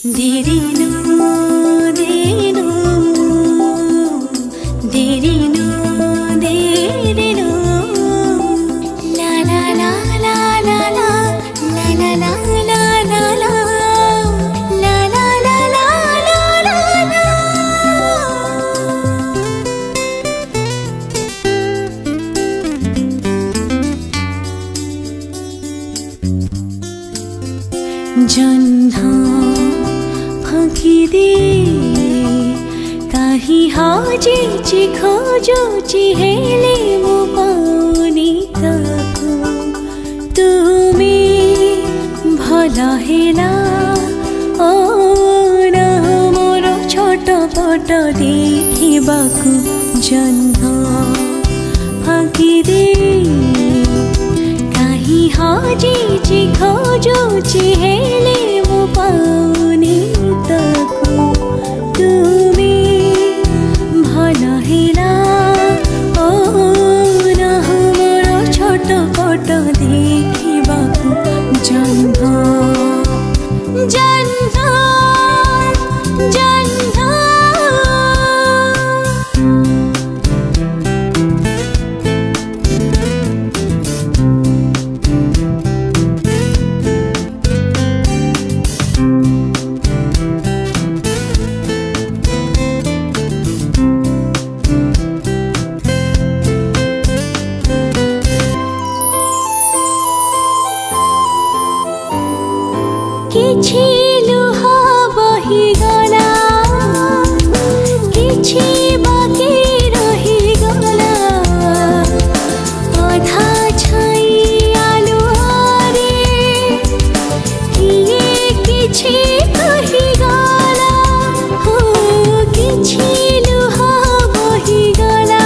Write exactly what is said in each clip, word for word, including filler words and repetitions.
देरिनु देरिनु देरिनु देरिनु ला ला ला ला ला ला ला ला ला ला ला ला ला ला ला ला ला जन्हा फाँकिदे काहीँ हजेची खोजुची हेले मो पाउनी ताको तुमी भल हेला ओ न मोर छटपट देखिबाकु जन्हा फाँकिदे काहीँ हजेची खोजुची हेले मो पाउनी ताको तुमी भल हेला ओ न मोर छटपट देखिबाकु जन्हा जन्हा जन्हा किछि लुह बहिगला किछि बाँकी रहिगला अधा छाई आलुआरे किए किछि कहिगला हो किछि लुह बहिगला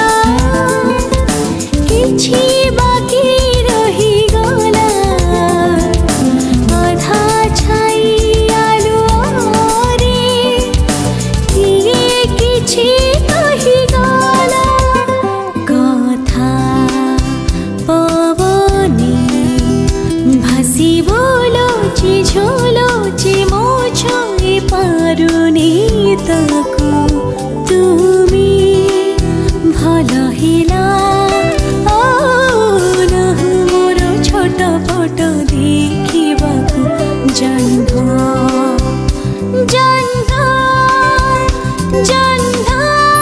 किछि बाँकी रहिगला अधा झोलोची मो छुई पारुनी ताको तुमी भल हेला ओ न मोर छटपट देखिबाकु जन्हा जन्हा जन्हा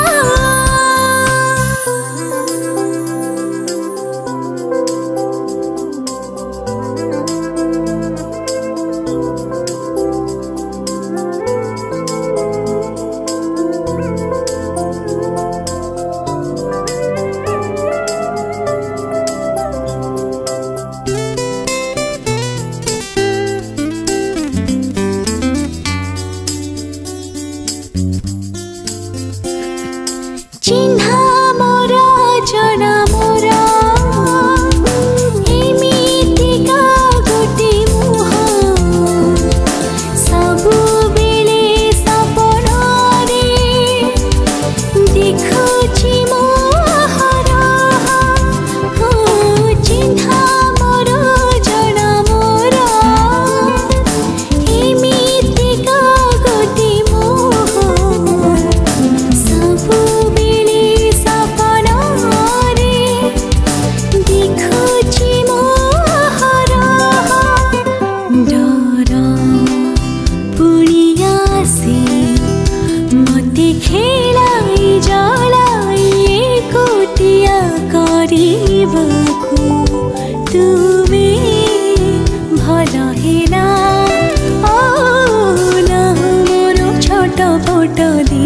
चिन्हा मोरा जना मोरा एमितिका गोटे मुह सबु बेले सपनारे देखुछि मो हरह हो चिन्हा मोरा जना मोरा एमितिका गोटे मुह सबु खेलाई जलाई कोटिया करिबाकु तुमी भल हेला ओ न मोर छटपट